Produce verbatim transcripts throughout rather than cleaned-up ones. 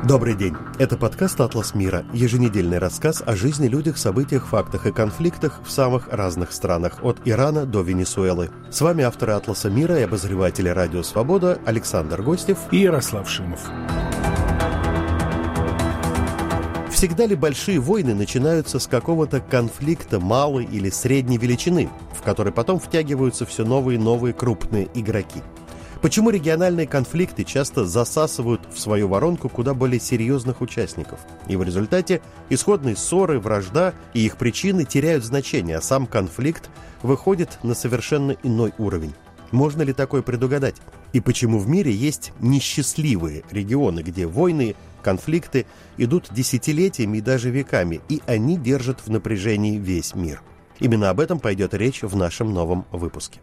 Добрый день. Это подкаст «Атлас мира», еженедельный рассказ о жизни, людях, событиях, фактах и конфликтах в самых разных странах, от Ирана до Венесуэлы. С вами авторы «Атласа мира» и обозреватели «Радио Свобода» Александр Гостев и Ярослав Шимов. Всегда ли большие войны начинаются с какого-то конфликта малой или средней величины, в который потом втягиваются все новые и новые крупные игроки? Почему региональные конфликты часто засасывают в свою воронку куда более серьезных участников? И в результате исходные ссоры, вражда и их причины теряют значение, а сам конфликт выходит на совершенно иной уровень. Можно ли такое предугадать? И почему в мире есть несчастливые регионы, где войны, конфликты идут десятилетиями и даже веками, и они держат в напряжении весь мир? Именно об этом пойдет речь в нашем новом выпуске.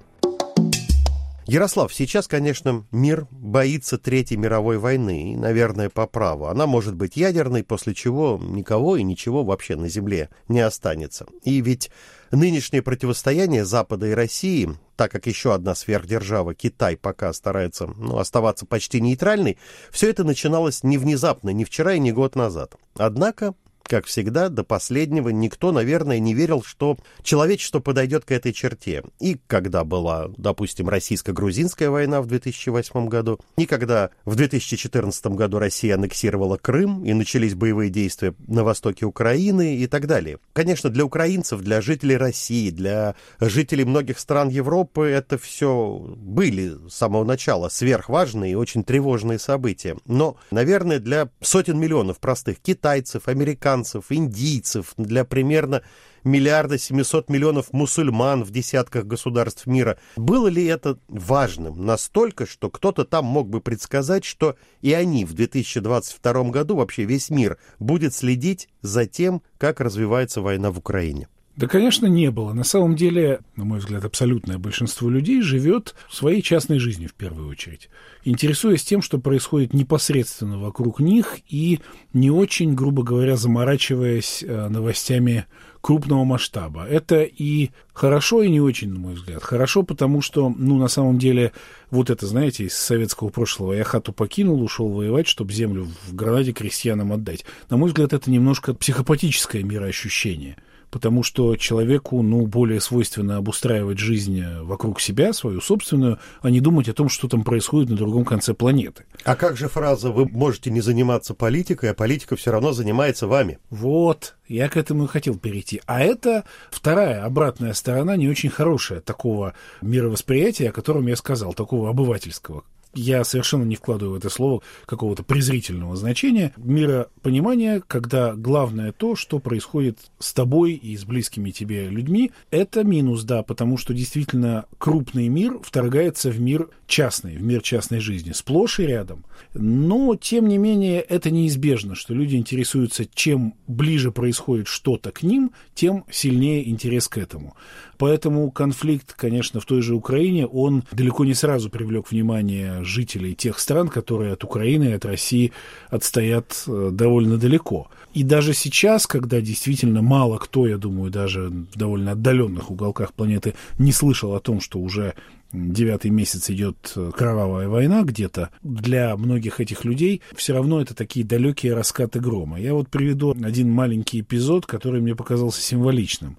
Ярослав, сейчас, конечно, мир боится Третьей мировой войны, и, наверное, по праву. Она может быть ядерной, после чего никого и ничего вообще на Земле не останется. И ведь нынешнее противостояние Запада и России, так как еще одна сверхдержава, Китай, пока старается ну, оставаться почти нейтральной, все это начиналось не внезапно, не вчера и не год назад. Однако, как всегда, до последнего никто, наверное, не верил, что человечество подойдет к этой черте. И когда была, допустим, российско-грузинская война в две тысячи восьмом году, и когда в две тысячи четырнадцатом году Россия аннексировала Крым, и начались боевые действия на востоке Украины и так далее. Конечно, для украинцев, для жителей России, для жителей многих стран Европы это все были с самого начала сверхважные и очень тревожные события. Но, наверное, для сотен миллионов простых китайцев, американцев, индийцев, для примерно миллиарда семисот миллионов мусульман в десятках государств мира. Было ли это важным настолько, что кто-то там мог бы предсказать, что и они в две тысячи двадцать втором году, вообще весь мир, будет следить за тем, как развивается война в Украине? Да, конечно, не было. На самом деле, на мой взгляд, абсолютное большинство людей живет своей частной жизнью в первую очередь, интересуясь тем, что происходит непосредственно вокруг них и не очень, грубо говоря, заморачиваясь новостями крупного масштаба. Это и хорошо, и не очень, на мой взгляд. Хорошо, потому что, ну, на самом деле, вот это, знаете, из советского прошлого: я хату покинул, ушел воевать, чтобы землю в Гранаде крестьянам отдать. На мой взгляд, это немножко психопатическое мироощущение. Потому что человеку, ну, более свойственно обустраивать жизнь вокруг себя, свою собственную, а не думать о том, что там происходит на другом конце планеты. А как же фраза «вы можете не заниматься политикой, а политика все равно занимается вами»? Вот, я к этому и хотел перейти. А это вторая, обратная сторона, не очень хорошая такого мировосприятия, о котором я сказал, такого обывательского. Я совершенно не вкладываю в это слово какого-то презрительного значения. Миропонимание, когда главное то, что происходит с тобой и с близкими тебе людьми, это минус, да, потому что действительно крупный мир вторгается в мир частный, в мир частной жизни, сплошь и рядом. Но, тем не менее, это неизбежно, что люди интересуются, чем ближе происходит что-то к ним, тем сильнее интерес к этому. Поэтому конфликт, конечно, в той же Украине, он далеко не сразу привлек внимание жителей тех стран, которые от Украины и от России отстоят довольно далеко. И даже сейчас, когда действительно мало кто, я думаю, даже в довольно отдаленных уголках планеты не слышал о том, что уже девятый месяц идет кровавая война где-то, для многих этих людей все равно это такие далекие раскаты грома. Я вот приведу один маленький эпизод, который мне показался символичным.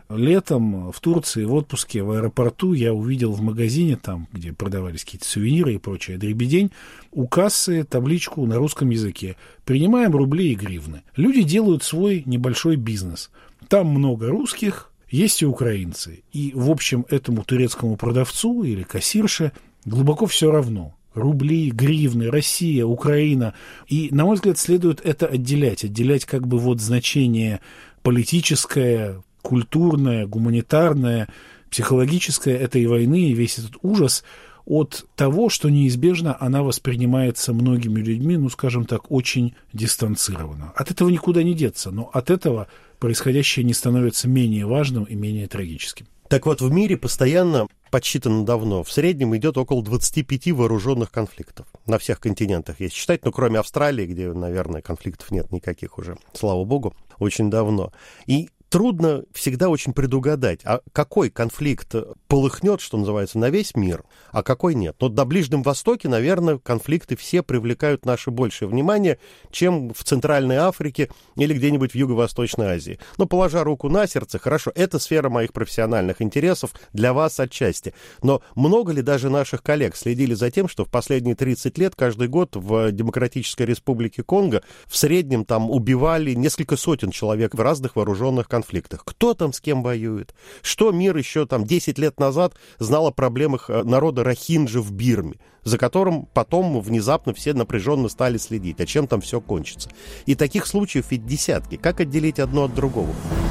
Летом в Турции в отпуске в аэропорту я увидел в магазине, там, где продавались какие-то сувениры и прочее дребедень, у кассы табличку на русском языке: «Принимаем рубли и гривны». Люди делают свой небольшой бизнес. Там много русских, есть и украинцы. И, в общем, этому турецкому продавцу или кассирше глубоко все равно. Рубли, гривны, Россия, Украина. И, на мой взгляд, следует это отделять. Отделять как бы вот значение политическое, культурное, гуманитарное, психологическое этой войны и весь этот ужас от того, что неизбежно она воспринимается многими людьми, ну, скажем так, очень дистанцированно. От этого никуда не деться, но от этого происходящее не становится менее важным и менее трагическим. Так вот, в мире постоянно, подсчитано давно, в среднем идет около двадцати пяти вооруженных конфликтов. На всех континентах, если считать, ну, кроме Австралии, где, наверное, конфликтов нет никаких уже, слава богу, очень давно. И трудно всегда очень предугадать, а какой конфликт полыхнет, что называется, на весь мир, а какой нет. Но на Ближнем Востоке, наверное, конфликты все привлекают наше большее внимание, чем в Центральной Африке или где-нибудь в Юго-Восточной Азии. Но, положа руку на сердце, хорошо, это сфера моих профессиональных интересов, для вас отчасти. Но много ли даже наших коллег следили за тем, что в последние тридцать лет каждый год в Демократической Республике Конго в среднем там убивали несколько сотен человек в разных вооруженных конфликтах? Кто там с кем воюет? Что мир еще там десять лет назад знал о проблемах народа рохинджи в Бирме, за которым потом внезапно все напряженно стали следить, а чем там все кончится? И таких случаев ведь десятки. Как отделить одно от другого?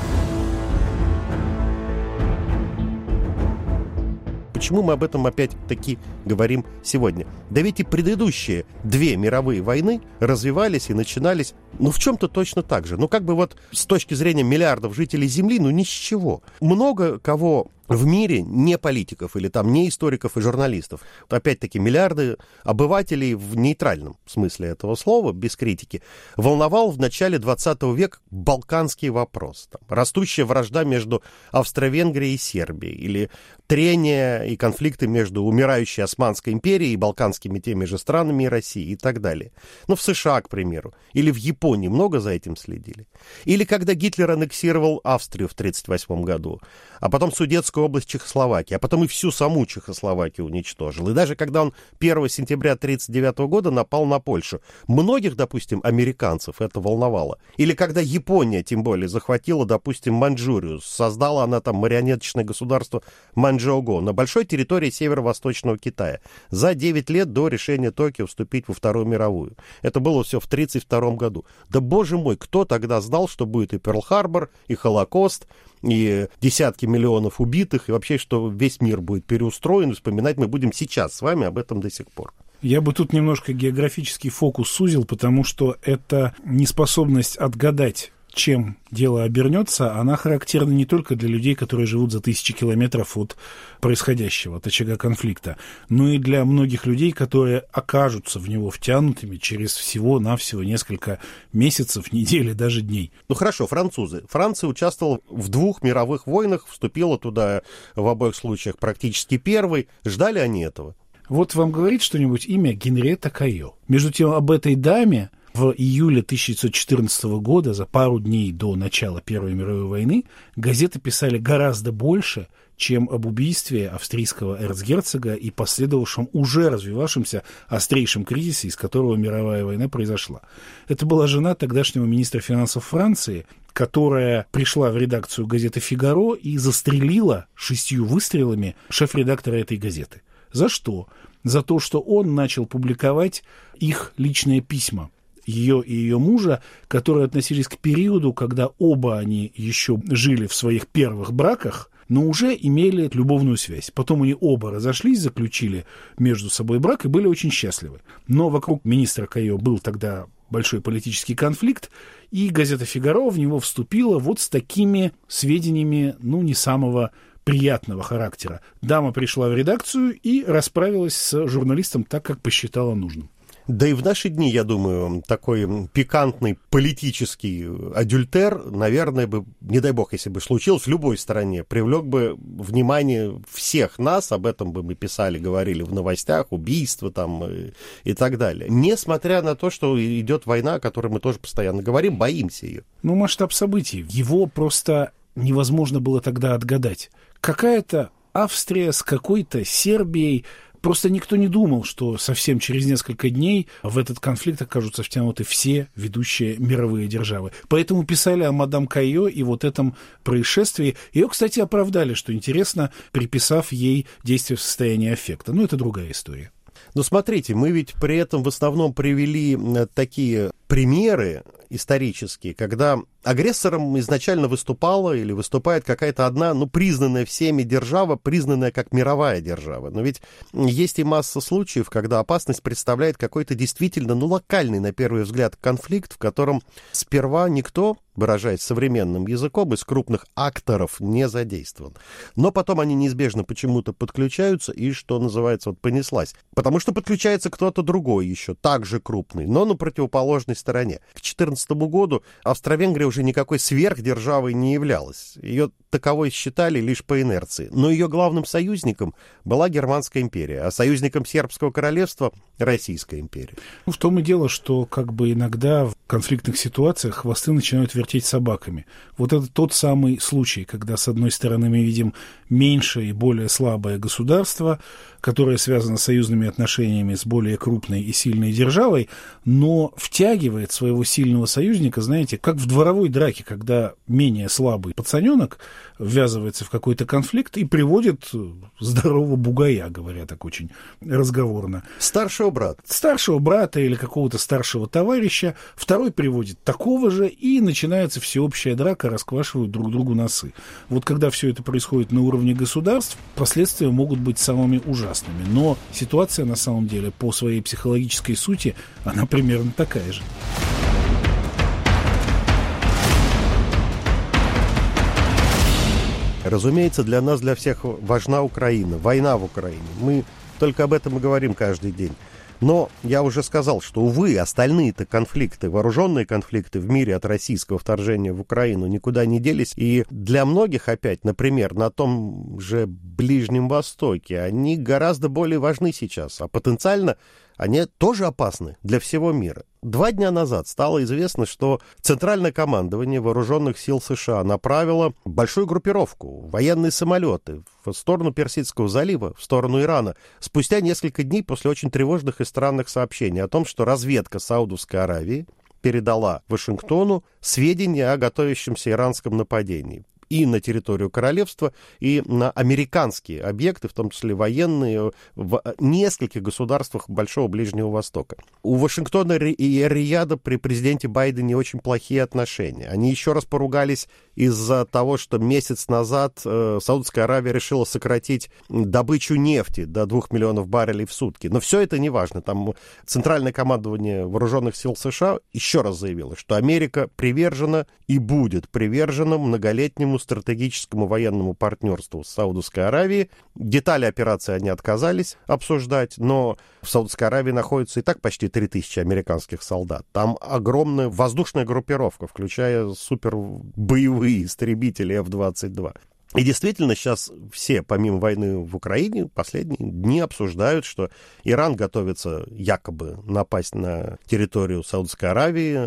Почему мы об этом опять-таки говорим сегодня? Да ведь и предыдущие две мировые войны развивались и начинались, ну, в чем-то точно так же. Ну, как бы вот с точки зрения миллиардов жителей Земли, ну, ни с чего. Много кого в мире, не политиков или там не историков и журналистов, опять-таки миллиарды обывателей в нейтральном смысле этого слова, без критики, волновал в начале двадцатого века балканский вопрос. Там, растущая вражда между Австро-Венгрией и Сербией, или трения и конфликты между умирающей Османской империей и балканскими теми же странами и Россией и так далее. Ну, в США, к примеру, или в Японии много за этим следили. Или когда Гитлер аннексировал Австрию в тридцать восьмом году, а потом Судетскую область Чехословакии, а потом и всю саму Чехословакию уничтожил. И даже когда он первого сентября тридцать девятого года напал на Польшу, многих, допустим, американцев это волновало. Или когда Япония, тем более, захватила, допустим, Маньчжурию, создала она там марионеточное государство Маньчжоуго на большой территории северо-восточного Китая за девять лет до решения Токио вступить во Вторую мировую. Это было все в тридцать втором году. Да, боже мой, кто тогда знал, что будет и Перл-Харбор, и Холокост, и десятки миллионов убитых, и вообще, что весь мир будет переустроен, и вспоминать мы будем сейчас с вами об этом до сих пор. Я бы тут немножко географический фокус сузил, потому что эта неспособность отгадать, чем дело обернется, она характерна не только для людей, которые живут за тысячи километров от происходящего, от очага конфликта, но и для многих людей, которые окажутся в него втянутыми через всего-навсего несколько месяцев, недель, даже дней. Ну хорошо, французы. Франция участвовала в двух мировых войнах, вступила туда в обоих случаях практически первой. Ждали они этого? Вот вам говорит что-нибудь имя Генриетта Кайо. Между тем, об этой даме в июле тысяча девятьсот четырнадцатого года, за пару дней до начала Первой мировой войны, газеты писали гораздо больше, чем об убийстве австрийского эрцгерцога и последовавшем уже развивавшемся острейшем кризисе, из которого мировая война произошла. Это была жена тогдашнего министра финансов Франции, которая пришла в редакцию газеты «Фигаро» и застрелила шестью выстрелами шеф-редактора этой газеты. За что? За то, что он начал публиковать их личные письма, ее и ее мужа, которые относились к периоду, когда оба они еще жили в своих первых браках, но уже имели любовную связь. Потом они оба разошлись, заключили между собой брак и были очень счастливы. Но вокруг министра Кайо был тогда большой политический конфликт, и газета «Фигаро» в него вступила вот с такими сведениями, ну, не самого приятного характера. Дама пришла в редакцию и расправилась с журналистом так, как посчитала нужным. Да и в наши дни, я думаю, такой пикантный политический адюльтер, наверное, бы, не дай бог, если бы случилось в любой стране, привлек бы внимание всех нас, об этом бы мы писали, говорили в новостях, убийства там и, и так далее. Несмотря на то, что идет война, о которой мы тоже постоянно говорим, боимся ее. Ну, масштаб событий, его просто невозможно было тогда отгадать. Какая-то Австрия с какой-то Сербией. Просто никто не думал, что совсем через несколько дней в этот конфликт окажутся втянуты все ведущие мировые державы. Поэтому писали о мадам Кайо и вот этом происшествии. Ее, кстати, оправдали, что интересно, приписав ей действие в состоянии аффекта. Но это другая история. Но смотрите, мы ведь при этом в основном привели такие примеры исторические, когда агрессором изначально выступала или выступает какая-то одна, ну, признанная всеми держава, признанная как мировая держава. Но ведь есть и масса случаев, когда опасность представляет какой-то действительно, ну, локальный, на первый взгляд, конфликт, в котором сперва никто, выражаясь современным языком, из крупных акторов не задействован. Но потом они неизбежно почему-то подключаются и, что называется, вот понеслась. Потому что подключается кто-то другой еще, также крупный, но на противоположной стороне. К две тысячи четырнадцатому году Австро-Венгрия уже уже никакой сверхдержавой не являлась. Ее таковой считали лишь по инерции. Но ее главным союзником была Германская империя, а союзником Сербского королевства — Российская империя. Ну, в том и дело, что как бы иногда в конфликтных ситуациях хвосты начинают вертеть собаками. Вот это тот самый случай, когда, с одной стороны, мы видим меньшее и более слабое государство, которое связано с союзными отношениями с более крупной и сильной державой, но втягивает своего сильного союзника, знаете, как в дворовой драке, когда менее слабый пацаненок ввязывается в какой-то конфликт и приводит здорового бугая, говоря так очень разговорно. Старшего брата. Старшего брата или какого-то старшего товарища. Второй приводит такого же, и начинается всеобщая драка, расквашивают друг другу носы. Вот когда все это происходит на уровне государств, последствия могут быть самыми ужасными. Но ситуация на самом деле по своей психологической сути, она примерно такая же. Разумеется, для нас, для всех важна Украина, война в Украине. Мы только об этом и говорим каждый день. Но я уже сказал, что, увы, остальные-то конфликты, вооруженные конфликты в мире от российского вторжения в Украину никуда не делись. И для многих, опять, например, на том же Ближнем Востоке, они гораздо более важны сейчас, а потенциально они тоже опасны для всего мира. Два дня назад стало известно, что Центральное командование Вооруженных сил США направило большую группировку, военные самолеты в сторону Персидского залива, в сторону Ирана, спустя несколько дней после очень тревожных и странных сообщений о том, что разведка Саудовской Аравии передала Вашингтону сведения о готовящемся иранском нападении и на территорию королевства, и на американские объекты, в том числе военные, в нескольких государствах Большого Ближнего Востока. У Вашингтона и Рияда при президенте Байдене очень плохие отношения. Они еще раз поругались из-за того, что месяц назад э, Саудовская Аравия решила сократить добычу нефти до двух миллионов баррелей в сутки. Но все это не важно. Там Центральное командование Вооруженных сил США еще раз заявило, что Америка привержена и будет привержена многолетнему стратегическому военному партнерству с Саудовской Аравией. Детали операции они отказались обсуждать, но в Саудовской Аравии находится и так почти три тысячи американских солдат. Там огромная воздушная группировка, включая супербоевые истребители эф двадцать два. И действительно, сейчас все, помимо войны в Украине, последние дни обсуждают, что Иран готовится якобы напасть на территорию Саудовской Аравии,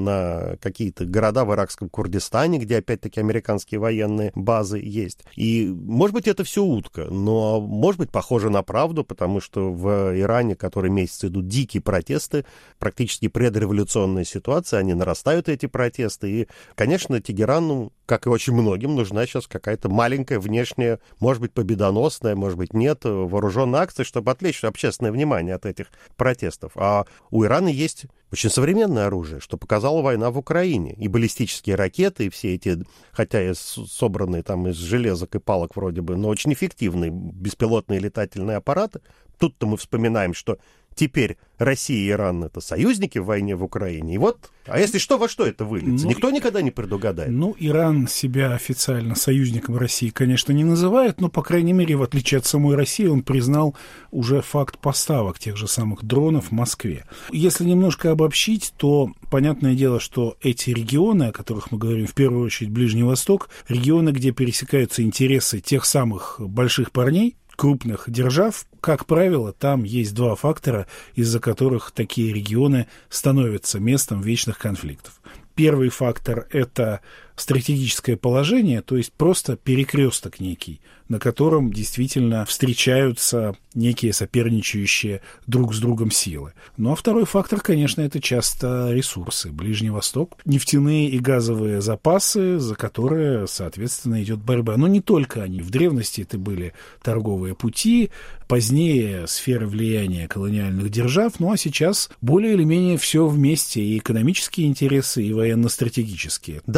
на какие-то города в иракском Курдистане, где опять-таки американские военные базы есть. И, может быть, это все утка, но, может быть, похоже на правду, потому что в Иране, который месяц идут дикие протесты, практически предреволюционная ситуация, они нарастают, эти протесты. И, конечно, Тегерану, как и очень многим, нужна сейчас какая-то маленькая внешняя, может быть, победоносная, может быть, нет, вооруженная акция, чтобы отвлечь общественное внимание от этих протестов. А у Ирана есть очень современное оружие, что показала война в Украине. И баллистические ракеты, и все эти, хотя и собранные там из железок и палок вроде бы, но очень эффективные беспилотные летательные аппараты. Тут-то мы вспоминаем, что теперь Россия и Иран — это союзники в войне в Украине. И вот, а если что, во что это выльется? Ну, никто никогда не предугадает. Ну, Иран себя официально союзником России, конечно, не называет, но, по крайней мере, в отличие от самой России, он признал уже факт поставок тех же самых дронов в Москве. Если немножко обобщить, то понятное дело, что эти регионы, о которых мы говорим, в первую очередь Ближний Восток, регионы, где пересекаются интересы тех самых больших парней, крупных держав, как правило, там есть два фактора, из-за которых такие регионы становятся местом вечных конфликтов. Первый фактор – это стратегическое положение, то есть просто перекресток некий, на котором действительно встречаются некие соперничающие друг с другом силы. Ну а второй фактор, конечно, это часто ресурсы. Ближний Восток, нефтяные и газовые запасы, за которые, соответственно, идет борьба. Но не только они. В древности это были торговые пути, позднее сферы влияния колониальных держав, ну а сейчас более или менее все вместе, и экономические интересы, и военно-стратегические. Да, Ближний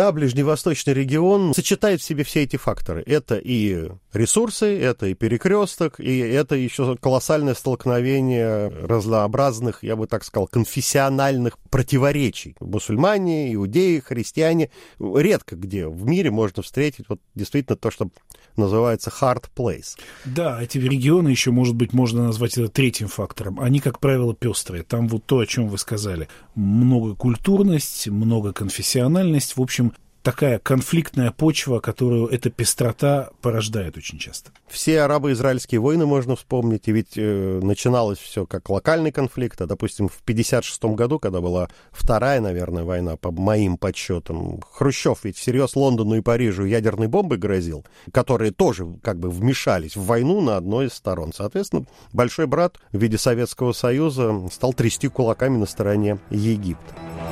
ближневосточный регион сочетает в себе все эти факторы. Это и ресурсы, это и перекресток, и это еще колоссальное столкновение разнообразных, я бы так сказал, конфессиональных противоречий. Мусульмане, иудеи, христиане. Редко где в мире можно встретить вот действительно то, что называется hard place. Да, эти регионы еще, может быть, можно назвать это третьим фактором. Они, как правило, пестрые. Там вот то, о чем вы сказали. Многокультурность, многоконфессиональность. В общем, такая конфликтная почва, которую эта пестрота порождает очень часто. Все арабо-израильские войны можно вспомнить, и ведь э, начиналось все как локальный конфликт, а, допустим, в пятьдесят шестом году, когда была вторая, наверное, война, по моим подсчетам, Хрущев ведь всерьез Лондону и Парижу ядерной бомбой грозил, которые тоже как бы вмешались в войну на одной из сторон. Соответственно, большой брат в виде Советского Союза стал трясти кулаками на стороне Египта.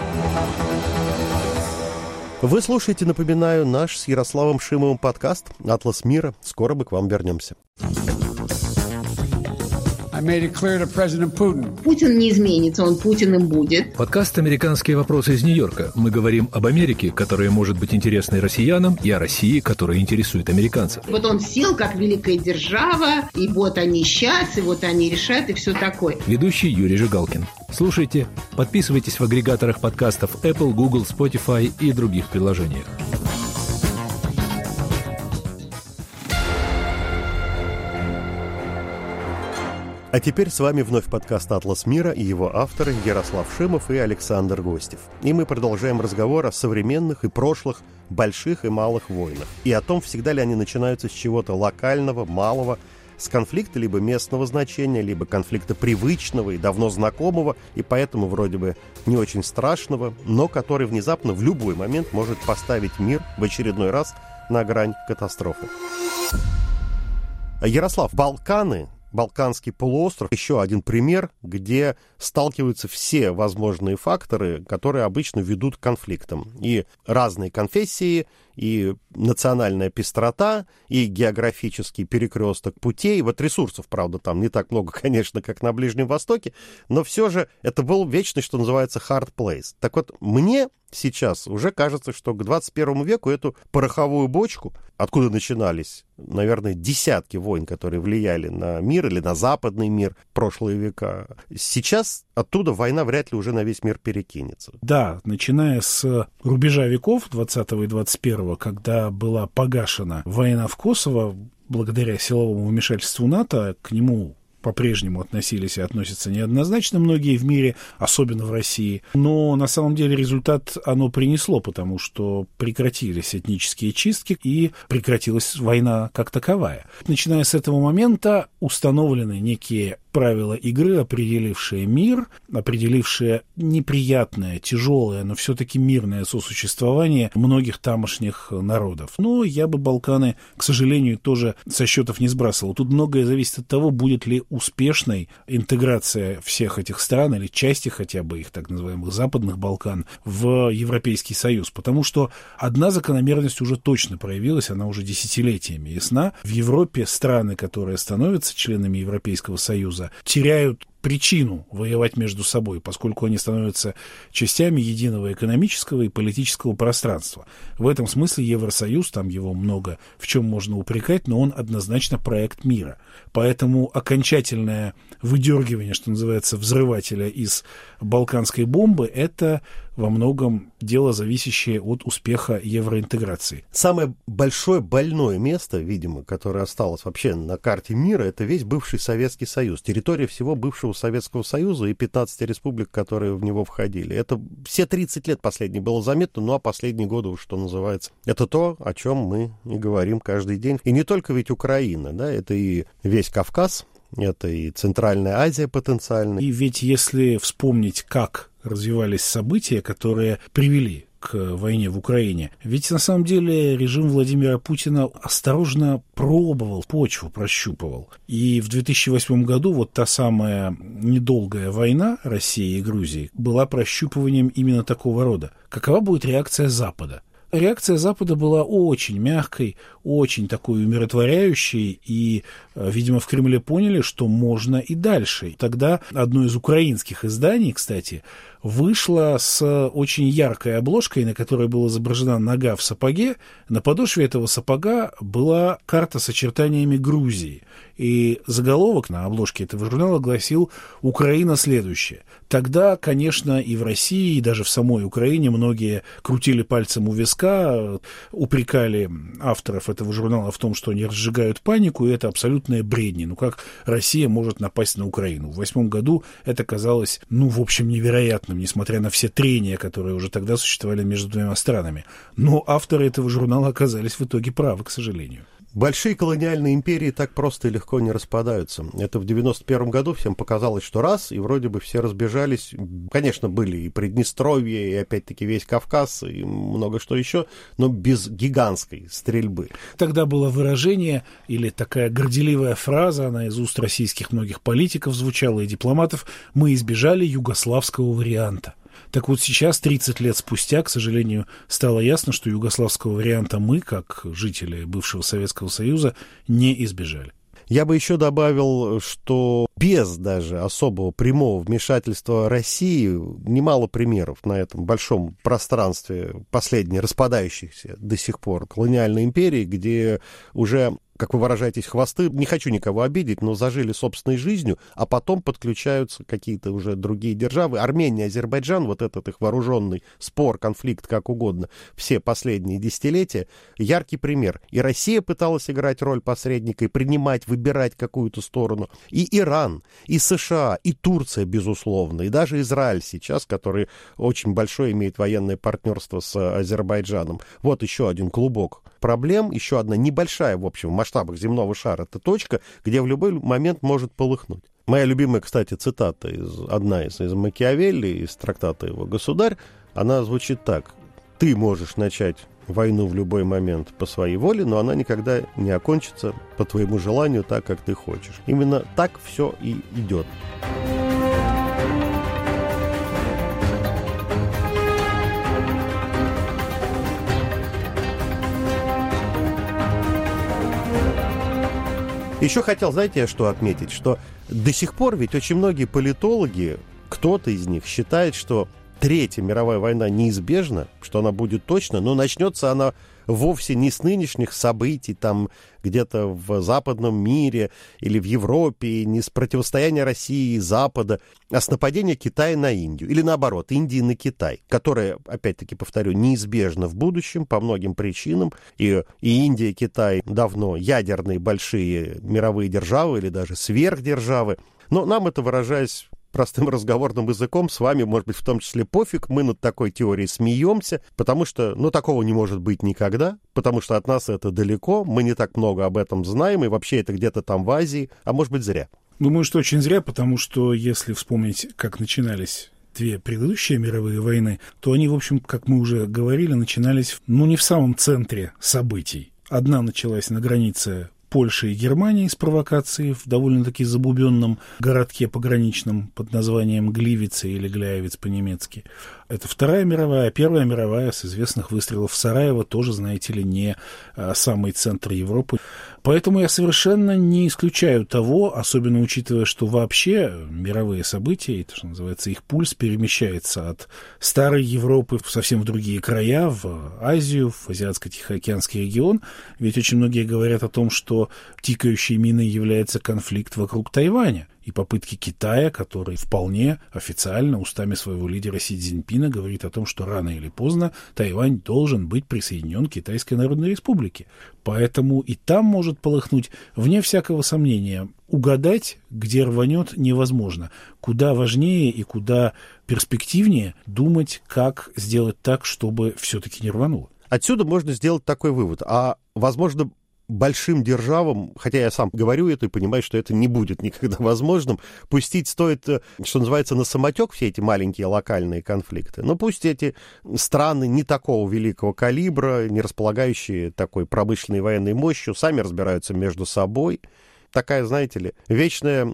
Вы слушаете, напоминаю, наш с Ярославом Шимовым подкаст «Атлас мира». Скоро мы к вам вернемся. Путин не изменится, он Путиным будет. Подкаст «Американские вопросы» из Нью-Йорка. Мы говорим об Америке, которая может быть интересна россиянам, и о России, которая интересует американцев. Вот он сел как великая держава, и вот они сейчас, и вот они решат, и все такое. Ведущий Юрий Жигалкин. Слушайте, подписывайтесь в агрегаторах подкастов Apple, Google, Spotify и других приложениях. А теперь с вами вновь подкаст «Атлас мира» и его авторы Ярослав Шимов и Александр Гостев. И мы продолжаем разговор о современных и прошлых больших и малых войнах. И о том, всегда ли они начинаются с чего-то локального, малого, с конфликта либо местного значения, либо конфликта привычного и давно знакомого, и поэтому вроде бы не очень страшного, но который внезапно в любой момент может поставить мир в очередной раз на грань катастрофы. Ярослав, Балканы... Балканский полуостров — еще один пример, где сталкиваются все возможные факторы, которые обычно ведут к конфликтам. И разные конфессии, и национальная пестрота, и географический перекресток путей. Вот ресурсов, правда, там не так много, конечно, как на Ближнем Востоке, но все же это был вечный, что называется, hard place. Так вот, мне сейчас уже кажется, что к двадцать первому веку эту пороховую бочку, откуда начинались, наверное, десятки войн, которые влияли на мир или на западный мир в прошлые века, сейчас оттуда война вряд ли уже на весь мир перекинется. Да, начиная с рубежа веков двадцатого и двадцать первого, когда была погашена война в Косово, благодаря силовому вмешательству НАТО, к нему по-прежнему относились и относятся неоднозначно многие в мире, особенно в России. Но на самом деле результат оно принесло, потому что прекратились этнические чистки и прекратилась война как таковая. Начиная с этого момента установлены некие правила игры, определившие мир, определившие неприятное, тяжелое, но все-таки мирное сосуществование многих тамошних народов. Но я бы Балканы, к сожалению, тоже со счетов не сбрасывал. Тут многое зависит от того, будет ли успешной интеграция всех этих стран или части хотя бы их так называемых западных Балкан в Европейский Союз. Потому что одна закономерность уже точно проявилась, она уже десятилетиями ясна. В Европе страны, которые становятся членами Европейского Союза, теряют причину воевать между собой, поскольку они становятся частями единого экономического и политического пространства. В этом смысле Евросоюз, там его много в чем можно упрекать, но он однозначно проект мира. Поэтому окончательное выдергивание, что называется, взрывателя из балканской бомбы, это во многом дело, зависящее от успеха евроинтеграции. Самое большое больное место, видимо, которое осталось вообще на карте мира, это весь бывший Советский Союз, территория всего бывшего Советского Союза и пятнадцати республик, которые в него входили. Это все тридцать лет последние было заметно, ну а последние годы, что называется, это то, о чем мы и говорим каждый день. И не только ведь Украина, да, это и весь Кавказ, это и Центральная Азия потенциально. И ведь если вспомнить, как развивались события, которые привели к войне в Украине. Ведь на самом деле режим Владимира Путина осторожно пробовал, почву прощупывал. И в две тысячи восьмом году вот та самая недолгая война России и Грузии была прощупыванием именно такого рода. Какова будет реакция Запада? Реакция Запада была очень мягкой, очень такой умиротворяющей, и, видимо, в Кремле поняли, что можно и дальше. Тогда одно из украинских изданий, кстати, вышла с очень яркой обложкой, на которой была изображена нога в сапоге. На подошве этого сапога была карта с очертаниями Грузии. И заголовок на обложке этого журнала гласил «Украина следующая». Тогда, конечно, и в России, и даже в самой Украине многие крутили пальцем у виска, упрекали авторов этого журнала в том, что они разжигают панику, и это абсолютная бредни. Ну как Россия может напасть на Украину? В восьмом году это казалось, ну, в общем, невероятным, несмотря на все трения, которые уже тогда существовали между двумя странами. Но авторы этого журнала оказались в итоге правы, к сожалению. Большие колониальные империи так просто и легко не распадаются. Это в девяносто первом году всем показалось, что раз, и вроде бы все разбежались. Конечно, были и Приднестровье, и опять-таки весь Кавказ, и много что еще, но без гигантской стрельбы. Тогда было выражение, или такая горделивая фраза, она из уст российских многих политиков звучала и дипломатов: «Мы избежали югославского варианта». Так вот сейчас, тридцать лет спустя, к сожалению, стало ясно, что югославского варианта мы, как жители бывшего Советского Союза, не избежали. Я бы еще добавил, что без даже особого прямого вмешательства России немало примеров на этом большом пространстве последней распадающихся до сих пор колониальной империи, где уже, как вы выражаетесь, хвосты, не хочу никого обидеть, но зажили собственной жизнью, а потом подключаются какие-то уже другие державы. Армения, Азербайджан, вот этот их вооруженный спор, конфликт, как угодно, все последние десятилетия, яркий пример. И Россия пыталась играть роль посредника и принимать, выбирать какую-то сторону. И Иран, и США, и Турция, безусловно, и даже Израиль сейчас, который очень большое имеет военное партнерство с Азербайджаном. Вот еще один клубок проблем, еще одна небольшая, в общем, в масштабах земного шара, это точка, где в любой момент может полыхнуть. Моя любимая, кстати, цитата, из, одна из, из Макиавелли, из трактата его «Государь», она звучит так: «Ты можешь начать войну в любой момент по своей воле, но она никогда не окончится по твоему желанию так, как ты хочешь». Именно так все и идет. Еще хотел, знаете, что отметить, что до сих пор ведь очень многие политологи, кто-то из них считает, что Третья мировая война неизбежна, что она будет точно, но начнется она вовсе не с нынешних событий, там где-то в западном мире или в Европе, не с противостояния России и Запада, а с нападения Китая на Индию. Или наоборот, Индии на Китай, которое, опять-таки повторю, неизбежно в будущем по многим причинам. И, и Индия, и Китай давно ядерные большие мировые державы или даже сверхдержавы. Но нам это, выражаясь простым разговорным языком, с вами, может быть, в том числе пофиг, мы над такой теорией смеемся, потому что, ну, такого не может быть никогда, потому что от нас это далеко, мы не так много об этом знаем, и вообще это где-то там в Азии, а может быть, зря. Думаю, что очень зря, потому что, если вспомнить, как начинались две предыдущие мировые войны, то они, в общем, как мы уже говорили, начинались, ну, не в самом центре событий. Одна началась на границе Польши и Германии с провокацией в довольно-таки забубенном городке пограничном под названием Гливице или Гляевец по-немецки. Это Вторая мировая, а Первая мировая с известных выстрелов в Сараево тоже, знаете ли, не а, самый центр Европы. Поэтому я совершенно не исключаю того, особенно учитывая, что вообще мировые события, это, что называется, их пульс перемещается от старой Европы в совсем в другие края, в Азию, в Азиатско-Тихоокеанский регион. Ведь очень многие говорят о том, что тикающей миной является конфликт вокруг Тайваня. И попытки Китая, который вполне официально устами своего лидера Си Цзиньпина говорит о том, что рано или поздно Тайвань должен быть присоединен к Китайской Народной Республике. Поэтому и там может полыхнуть, вне всякого сомнения. Угадать, где рванет, невозможно. Куда важнее и куда перспективнее думать, как сделать так, чтобы все-таки не рвануло. Отсюда можно сделать такой вывод. А, возможно, большим державам, хотя я сам говорю это и понимаю, что это не будет никогда возможным, пустить стоит, что называется, на самотек все эти маленькие локальные конфликты. Но пусть эти страны не такого великого калибра, не располагающие такой промышленной военной мощью, сами разбираются между собой. Такая, знаете ли, вечная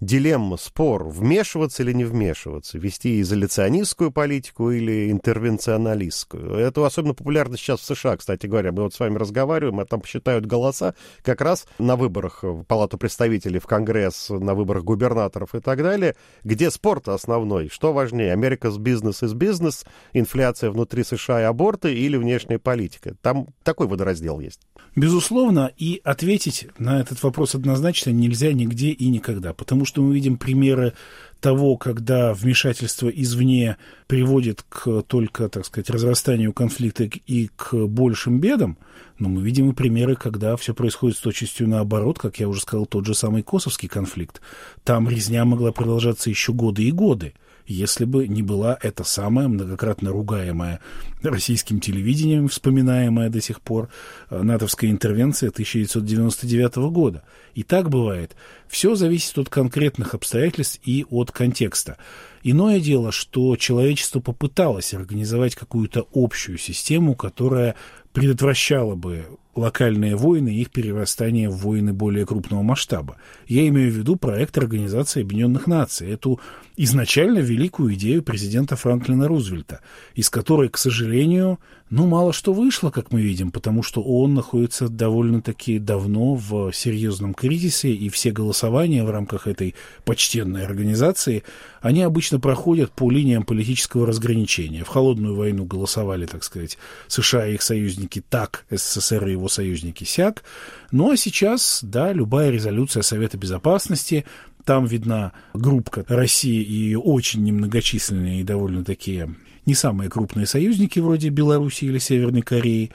дилемма, спор, вмешиваться или не вмешиваться, вести изоляционистскую политику или интервенционалистскую. Это особенно популярно сейчас в США, кстати говоря. Мы вот с вами разговариваем, а там посчитают голоса как раз на выборах в Палату представителей, в Конгресс, на выборах губернаторов и так далее, где спор-то основной. Что важнее, America's business is business, инфляция внутри США и аборты или внешняя политика? Там такой водораздел есть. Безусловно, и ответить на этот вопрос однозначно нельзя нигде и никогда, потому что мы видим примеры того, когда вмешательство извне приводит к только, так сказать, разрастанию конфликта и к большим бедам, но мы видим и примеры, когда все происходит с точностью наоборот, как я уже сказал, тот же самый косовский конфликт. Там резня могла продолжаться еще годы и годы, если бы не была эта самая многократно ругаемая российским телевидением, вспоминаемая до сих пор натовская интервенция тысяча девятьсот девяносто девятого года. И так бывает. Все зависит от конкретных обстоятельств и от контекста. Иное дело, что человечество попыталось организовать какую-то общую систему, которая предотвращала бы локальные войны и их перерастание в войны более крупного масштаба. Я имею в виду проект Организации Объединенных Наций, эту изначально великую идею президента Франклина Рузвельта, из которой, к сожалению, ну, мало что вышло, как мы видим, потому что ООН находится довольно-таки давно в серьезном кризисе, и все голосования в рамках этой почтенной организации, они обычно проходят по линиям политического разграничения. В холодную войну голосовали, так сказать, США и их союзники так, СССР и его союзники сяк. Ну, а сейчас, да, любая резолюция Совета Безопасности, там видна группка России и ее очень немногочисленные и довольно такие не самые крупные союзники, вроде Белоруссии или Северной Кореи,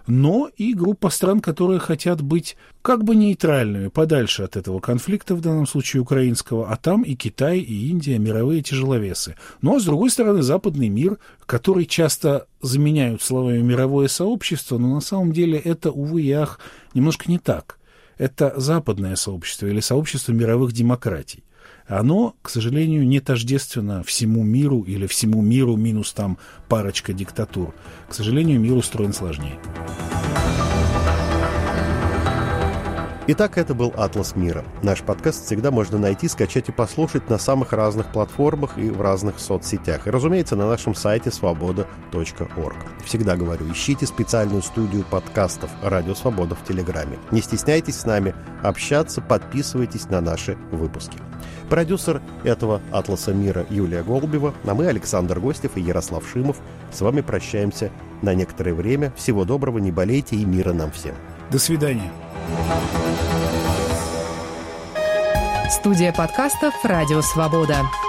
но и группа стран, которые хотят быть как бы нейтральными, подальше от этого конфликта, в данном случае украинского, а там и Китай, и Индия, мировые тяжеловесы. Ну, а с другой стороны, западный мир, который часто заменяют словами «мировое сообщество», но на самом деле это, увы и ах, немножко не так. Это западное сообщество или сообщество мировых демократий. Оно, к сожалению, не тождественно всему миру или всему миру минус там парочка диктатур. К сожалению, мир устроен сложнее. Итак, это был «Атлас мира». Наш подкаст всегда можно найти, скачать и послушать на самых разных платформах и в разных соцсетях. И, разумеется, на нашем сайте свобода точка орг. Всегда говорю, ищите специальную студию подкастов «Радио Свобода» в Телеграме. Не стесняйтесь с нами общаться, подписывайтесь на наши выпуски. Продюсер этого «Атласа мира» Юлия Голубева, а мы, Александр Гостев и Ярослав Шимов, с вами прощаемся на некоторое время. Всего доброго, не болейте и мира нам всем. До свидания. Студия подкастов «Радио Свобода».